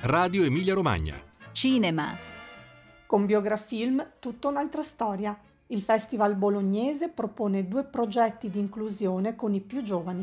Radio Emilia Romagna. Cinema. Con Biografilm tutta un'altra storia. Il Festival Bolognese propone 2 progetti di inclusione con i più giovani.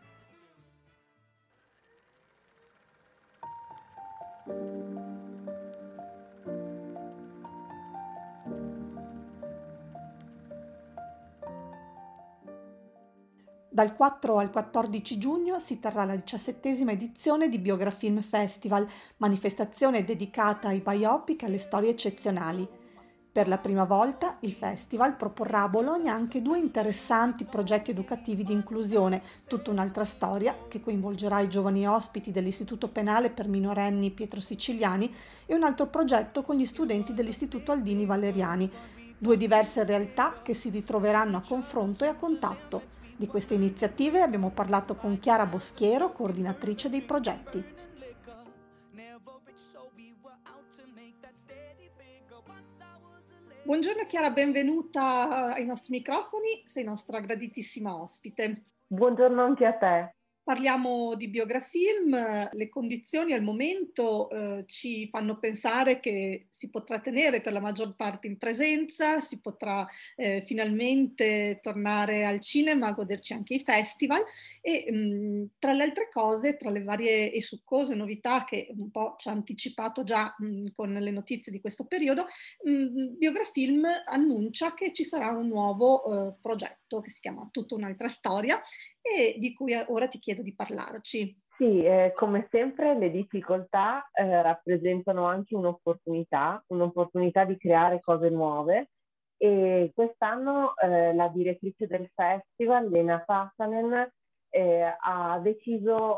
Dal 4 al 14 giugno si terrà la 17ª edizione di Biografilm Festival, manifestazione dedicata ai biopic e alle storie eccezionali. Per la prima volta il festival proporrà a Bologna anche 2 interessanti progetti educativi di inclusione, tutta un'altra storia che coinvolgerà i giovani ospiti dell'Istituto Penale per minorenni Pietro Siciliani e un altro progetto con gli studenti dell'Istituto Aldini Valeriani. 2 diverse realtà che si ritroveranno a confronto e a contatto. Di queste iniziative abbiamo parlato con Chiara Boschiero, coordinatrice dei progetti. Buongiorno Chiara, benvenuta ai nostri microfoni, sei nostra graditissima ospite. Buongiorno anche a te. Parliamo di Biografilm, le condizioni al momento ci fanno pensare che si potrà tenere per la maggior parte in presenza, si potrà finalmente tornare al cinema, goderci anche i festival e tra le altre cose, tra le varie e succose novità che un po' ci ha anticipato già con le notizie di questo periodo, Biografilm annuncia che ci sarà un nuovo progetto che si chiama Tutta un'altra storia e di cui ora ti chiedo di parlarci. Sì, come sempre le difficoltà rappresentano anche un'opportunità di creare cose nuove e quest'anno la direttrice del festival, Lena Passanen, ha deciso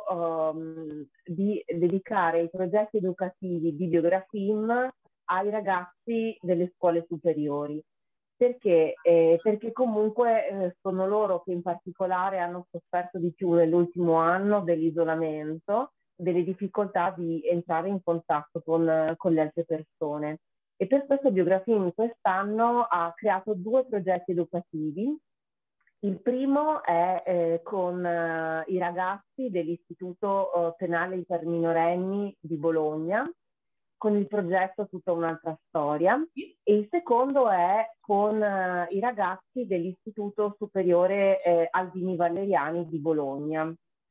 di dedicare i progetti educativi di Biografilm ai ragazzi delle scuole superiori. Perché? Perché comunque sono loro che in particolare hanno sofferto di più nell'ultimo anno dell'isolamento, delle difficoltà di entrare in contatto con le altre persone. E per questo Biografilm quest'anno ha creato 2 progetti educativi. Il primo è con i ragazzi dell'Istituto Penale per minorenni di Bologna, con il progetto Tutta un'altra storia, e il secondo è con i ragazzi dell'Istituto Superiore Aldini Valeriani di Bologna.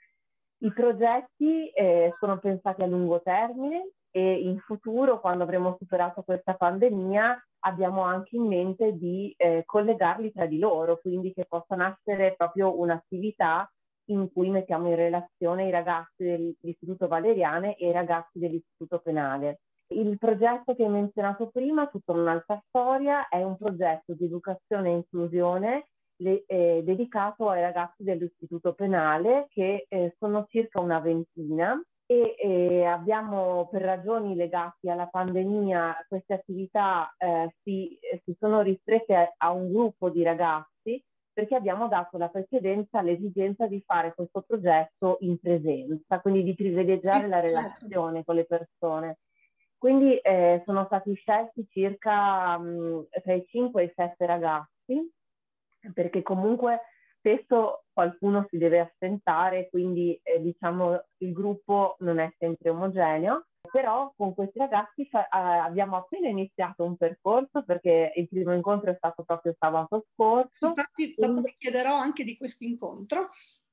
I progetti sono pensati a lungo termine e in futuro, quando avremo superato questa pandemia, abbiamo anche in mente di collegarli tra di loro, quindi che possa nascere proprio un'attività in cui mettiamo in relazione i ragazzi dell'Istituto Valeriane e i ragazzi dell'Istituto Penale. Il progetto che hai menzionato prima, Tutta un'altra storia, è un progetto di educazione e inclusione dedicato ai ragazzi dell'Istituto Penale, che sono circa una ventina, e abbiamo, per ragioni legate alla pandemia, queste attività si sono ristrette a un gruppo di ragazzi, perché abbiamo dato la precedenza all'esigenza di fare questo progetto in presenza, quindi di privilegiare la relazione con le persone. Quindi sono stati scelti circa tra i 5 e i 7 ragazzi, perché comunque spesso qualcuno si deve assentare, quindi diciamo il gruppo non è sempre omogeneo, però con questi ragazzi abbiamo appena iniziato un percorso, perché il primo incontro è stato proprio sabato scorso. Infatti dopo ti chiederò anche di questo incontro.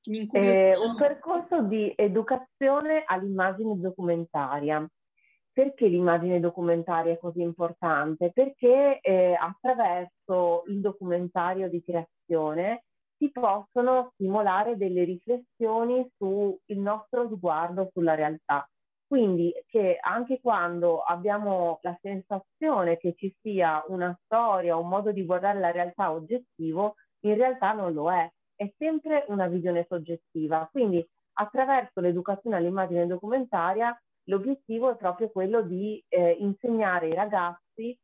Un percorso di educazione all'immagine documentaria. Perché l'immagine documentaria è così importante? Perché attraverso il documentario di creazione si possono stimolare delle riflessioni sul nostro sguardo sulla realtà. Quindi che anche quando abbiamo la sensazione che ci sia una storia, un modo di guardare la realtà oggettivo, in realtà non lo è. È sempre una visione soggettiva. Quindi attraverso l'educazione all'immagine documentaria l'obiettivo è proprio quello di insegnare ai ragazzi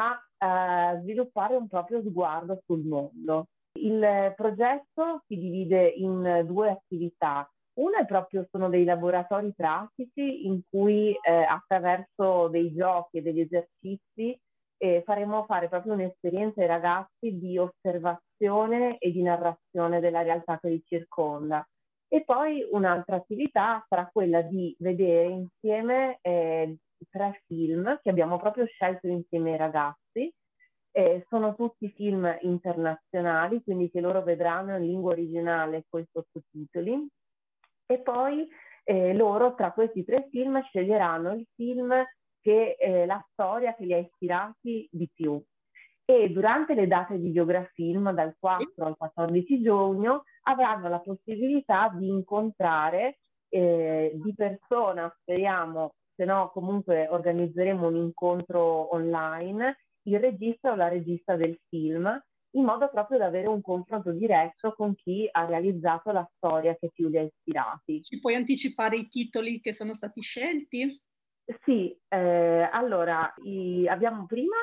a sviluppare un proprio sguardo sul mondo. Il progetto si divide in 2 attività. Una è proprio, sono dei laboratori pratici in cui attraverso dei giochi e degli esercizi faremo fare proprio un'esperienza ai ragazzi di osservazione e di narrazione della realtà che li circonda. E poi un'altra attività sarà quella di vedere insieme 3 film che abbiamo proprio scelto insieme ai ragazzi. Sono tutti film internazionali, quindi che loro vedranno in lingua originale con i sottotitoli. E poi loro tra questi 3 film sceglieranno il film che la storia che li ha ispirati di più. E durante le date di Biografilm, dal 4 al 14 giugno, avranno la possibilità di incontrare di persona, speriamo, se no comunque organizzeremo un incontro online, il regista o la regista del film, in modo proprio da avere un confronto diretto con chi ha realizzato la storia che più li ha ispirati. Ci puoi anticipare i titoli che sono stati scelti? Sì, allora abbiamo prima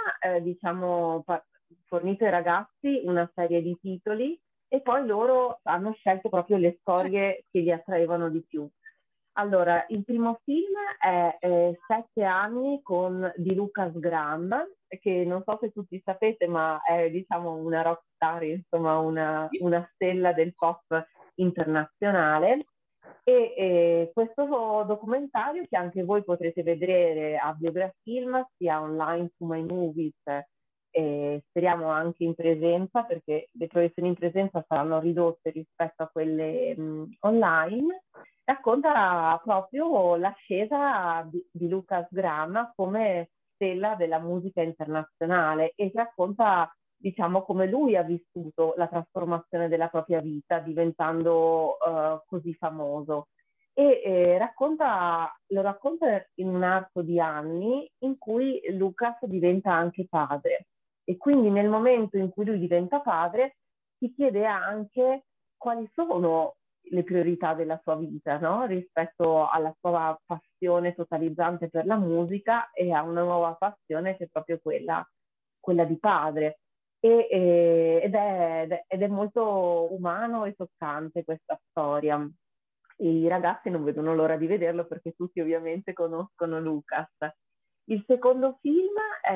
fornito ai ragazzi una serie di titoli e poi loro hanno scelto proprio le storie che li attraevano di più. Allora, il primo film è 7 anni di Lucas Graham, che non so se tutti sapete, ma è diciamo una rockstar, insomma una stella del pop internazionale. E questo documentario, che anche voi potrete vedere a Biografilm, sia online su My Movies, speriamo anche in presenza, perché le proiezioni in presenza saranno ridotte rispetto a quelle online, racconta proprio l'ascesa di Lucas Graham come stella della musica internazionale e racconta, diciamo, come lui ha vissuto la trasformazione della propria vita diventando così famoso. E lo racconta in un arco di anni in cui Lucas diventa anche padre. E quindi nel momento in cui lui diventa padre si chiede anche quali sono le priorità della sua vita, no? Rispetto alla sua passione totalizzante per la musica e a una nuova passione che è proprio quella di padre. Ed è molto umano e toccante questa storia. I ragazzi non vedono l'ora di vederlo perché tutti ovviamente conoscono Lucas. Il secondo film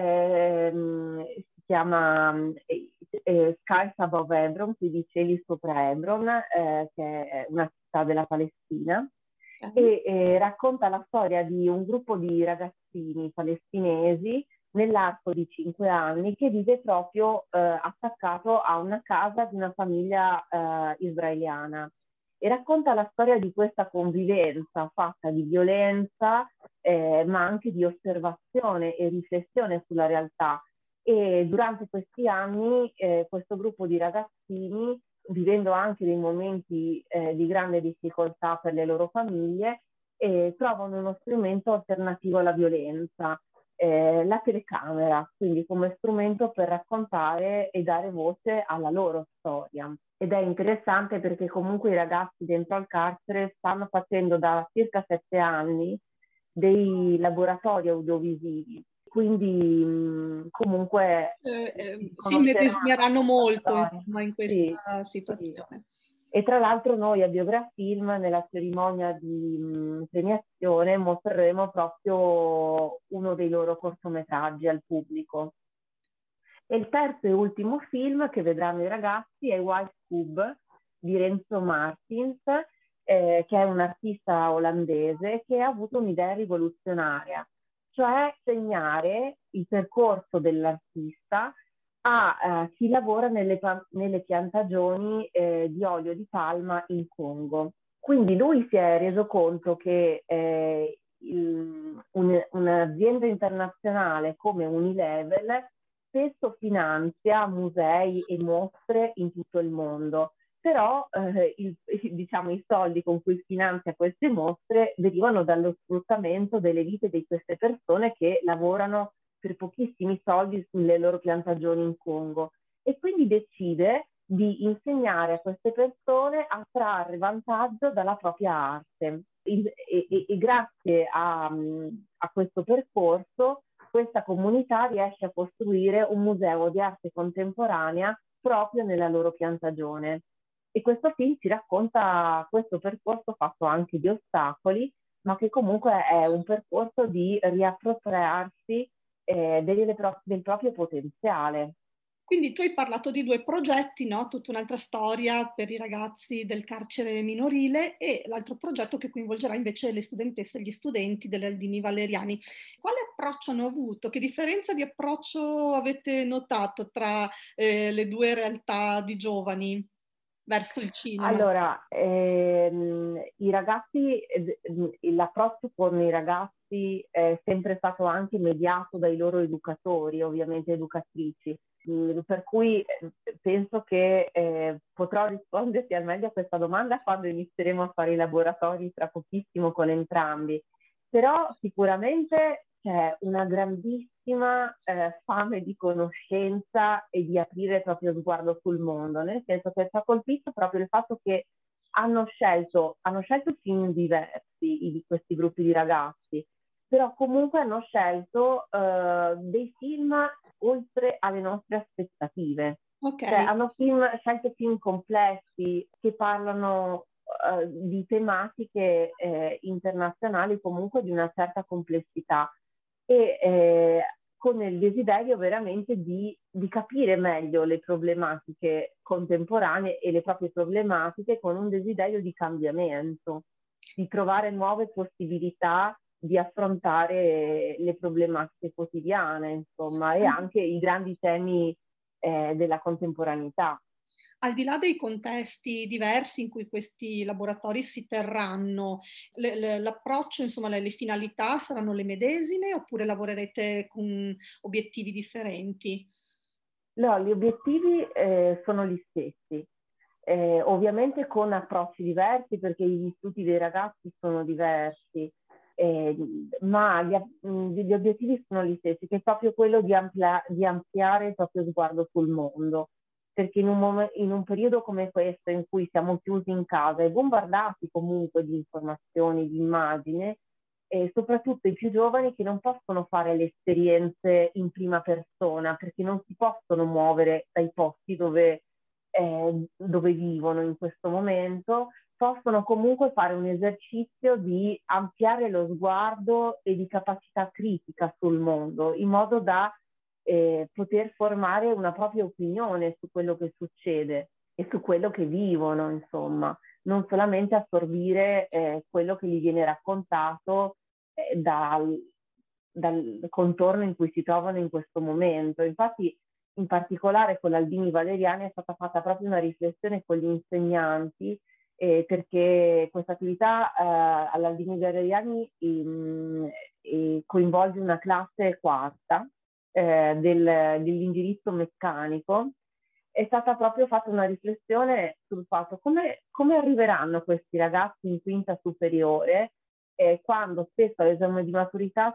si chiama Skies Above Hebron, quindi Cieli sopra Hebron, che è una città della Palestina, e racconta la storia di un gruppo di ragazzini palestinesi nell'arco di 5 anni che vive proprio attaccato a una casa di una famiglia israeliana. E racconta la storia di questa convivenza fatta di violenza, ma anche di osservazione e riflessione sulla realtà. E durante questi anni questo gruppo di ragazzini, vivendo anche dei momenti di grande difficoltà per le loro famiglie, trovano uno strumento alternativo alla violenza, la telecamera, quindi come strumento per raccontare e dare voce alla loro storia. Ed è interessante perché comunque i ragazzi dentro al carcere stanno facendo da circa 7 anni dei laboratori audiovisivi, quindi comunque si medesimeranno molto insomma, in questa situazione. Sì. E tra l'altro noi a Biografilm nella cerimonia di premiazione mostreremo proprio uno dei loro cortometraggi al pubblico. E il terzo e ultimo film che vedranno i ragazzi è White Cube di Renzo Martins, che è un artista olandese che ha avuto un'idea rivoluzionaria, cioè segnare il percorso dell'artista a chi lavora nelle piantagioni di olio di palma in Congo. Quindi lui si è reso conto che un'azienda internazionale come Unilever spesso finanzia musei e mostre in tutto il mondo, però i soldi con cui finanzia queste mostre derivano dallo sfruttamento delle vite di queste persone che lavorano per pochissimi soldi sulle loro piantagioni in Congo, e quindi decide di insegnare a queste persone a trarre vantaggio dalla propria arte. E grazie a questo percorso questa comunità riesce a costruire un museo di arte contemporanea proprio nella loro piantagione. E questo film ci racconta questo percorso fatto anche di ostacoli, ma che comunque è un percorso di riappropriarsi del proprio potenziale. Quindi tu hai parlato di 2 progetti, no? Tutta un'altra storia per i ragazzi del carcere minorile e l'altro progetto che coinvolgerà invece le studentesse e gli studenti delle Aldini Valeriani. Quale approccio hanno avuto? Che differenza di approccio avete notato tra le 2 realtà di giovani verso il cinema? Allora, i ragazzi, l'approccio con i ragazzi è sempre stato anche mediato dai loro educatori, ovviamente educatrici, per cui penso che potrò risponderti al meglio a questa domanda quando inizieremo a fare i laboratori tra pochissimo con entrambi. Però sicuramente c'è una grandissima fame di conoscenza e di aprire il proprio sguardo sul mondo, nel senso che ci ha colpito proprio il fatto che hanno scelto film diversi di questi gruppi di ragazzi, però comunque hanno scelto dei film oltre alle nostre aspettative. Ok. Cioè, hanno scelto film complessi che parlano di tematiche internazionali comunque di una certa complessità e con il desiderio veramente di capire meglio le problematiche contemporanee e le proprie problematiche con un desiderio di cambiamento, di trovare nuove possibilità di affrontare le problematiche quotidiane, insomma, e anche i grandi temi della contemporaneità. Al di là dei contesti diversi in cui questi laboratori si terranno, l'approccio, insomma, le finalità saranno le medesime oppure lavorerete con obiettivi differenti? No, gli obiettivi sono gli stessi, ovviamente con approcci diversi perché gli istituti dei ragazzi sono diversi, ma gli obiettivi sono gli stessi, che è proprio quello di ampliare il proprio sguardo sul mondo. Perché in un periodo come questo in cui siamo chiusi in casa e bombardati comunque di informazioni, di immagini, e soprattutto i più giovani che non possono fare le esperienze in prima persona perché non si possono muovere dai posti dove vivono in questo momento, possono comunque fare un esercizio di ampliare lo sguardo e di capacità critica sul mondo, in modo da poter formare una propria opinione su quello che succede e su quello che vivono, insomma, non solamente assorbire quello che gli viene raccontato dal contorno in cui si trovano in questo momento. Infatti, in particolare con l'Aldini Valeriani è stata fatta proprio una riflessione con gli insegnanti perché questa attività all'Aldini Valeriani coinvolge una classe quarta dell'indirizzo meccanico. È stata proprio fatta una riflessione sul fatto come arriveranno questi ragazzi in quinta superiore quando spesso all'esame di maturità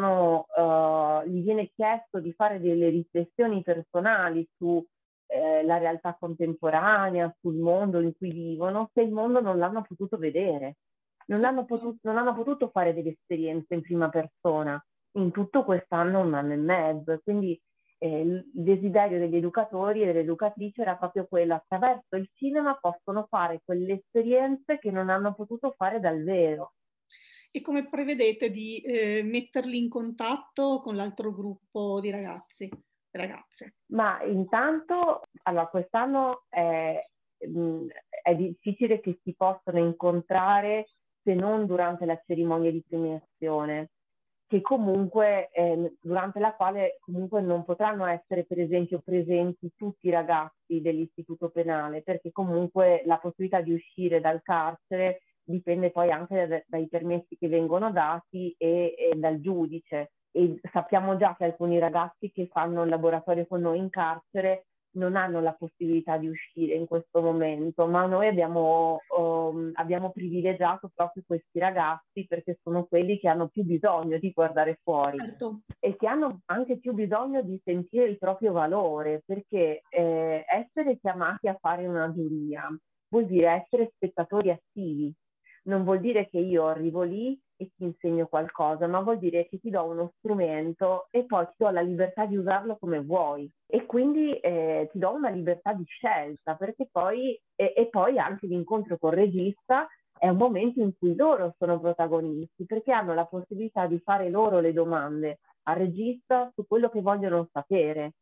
gli viene chiesto di fare delle riflessioni personali su la realtà contemporanea, sul mondo in cui vivono, se il mondo non l'hanno potuto vedere, non hanno potuto fare delle esperienze in prima persona in tutto quest'anno, 1 anno e mezzo. Quindi il desiderio degli educatori e delle educatrici era proprio quello: attraverso il cinema possono fare quelle esperienze che non hanno potuto fare dal vero. E come prevedete di metterli in contatto con l'altro gruppo di ragazzi e ragazze? Ma intanto, allora, quest'anno è difficile che si possano incontrare se non durante la cerimonia di premiazione, che comunque durante la quale comunque non potranno essere per esempio presenti tutti i ragazzi dell'istituto penale, perché comunque la possibilità di uscire dal carcere dipende poi anche dai permessi che vengono dati e dal giudice. E sappiamo già che alcuni ragazzi che fanno il laboratorio con noi in carcere non hanno la possibilità di uscire in questo momento, ma noi abbiamo privilegiato proprio questi ragazzi perché sono quelli che hanno più bisogno di guardare fuori. Certo. E che hanno anche più bisogno di sentire il proprio valore, perché essere chiamati a fare una giuria vuol dire essere spettatori attivi. Non vuol dire che io arrivo lì e ti insegno qualcosa, ma vuol dire che ti do uno strumento e poi ti do la libertà di usarlo come vuoi. E quindi ti do una libertà di scelta, perché poi, e poi anche l'incontro col regista è un momento in cui loro sono protagonisti, perché hanno la possibilità di fare loro le domande al regista su quello che vogliono sapere.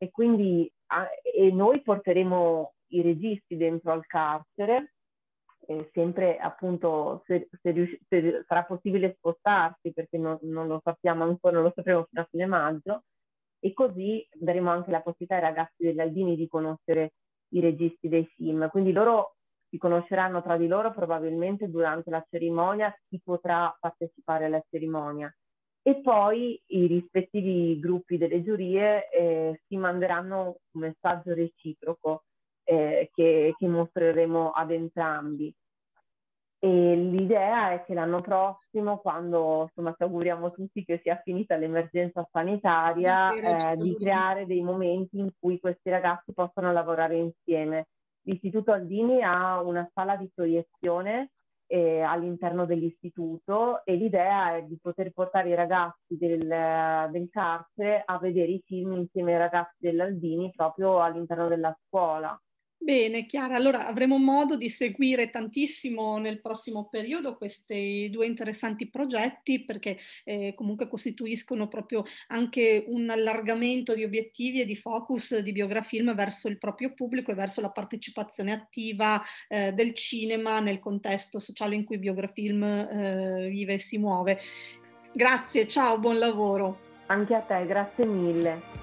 e quindi e noi porteremo i registi dentro al carcere, sempre appunto se sarà possibile spostarsi, perché non lo sappiamo ancora, non lo sapremo fino a fine maggio, e così daremo anche la possibilità ai ragazzi degli Aldini di conoscere i registi dei film. Quindi loro si conosceranno tra di loro probabilmente durante la cerimonia, chi potrà partecipare alla cerimonia. E poi i rispettivi gruppi delle giurie si manderanno un messaggio reciproco che mostreremo ad entrambi. E l'idea è che l'anno prossimo, quando insomma ci auguriamo tutti che sia finita l'emergenza sanitaria, di creare dei momenti in cui questi ragazzi possano lavorare insieme. L'Istituto Aldini ha una sala di proiezione all'interno dell'istituto, e l'idea è di poter portare i ragazzi del carcere a vedere i film insieme ai ragazzi dell'Aldini proprio all'interno della scuola. Bene, Chiara, allora avremo modo di seguire tantissimo nel prossimo periodo questi due interessanti progetti, perché comunque costituiscono proprio anche un allargamento di obiettivi e di focus di Biografilm verso il proprio pubblico e verso la partecipazione attiva del cinema nel contesto sociale in cui Biografilm vive e si muove. Grazie, ciao, buon lavoro. Anche a te, grazie mille.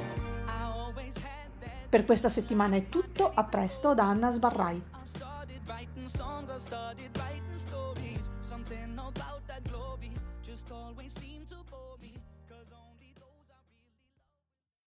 Per questa settimana è tutto, a presto da Anna Sbarrai. Something about that glory just always seemed to bore me.